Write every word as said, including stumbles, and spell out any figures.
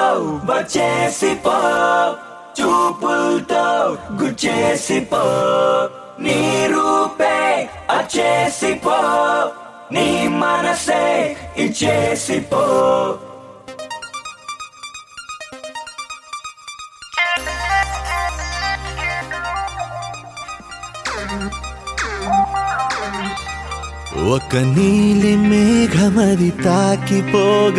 వచ్చేసిపో చూపులతో గుచ్చేసిపో నీ రూపే అచ్చేసిపో నీ మనసే ఇచ్చేసిపో ఒక నీలి మేఘమది తాకిపోగా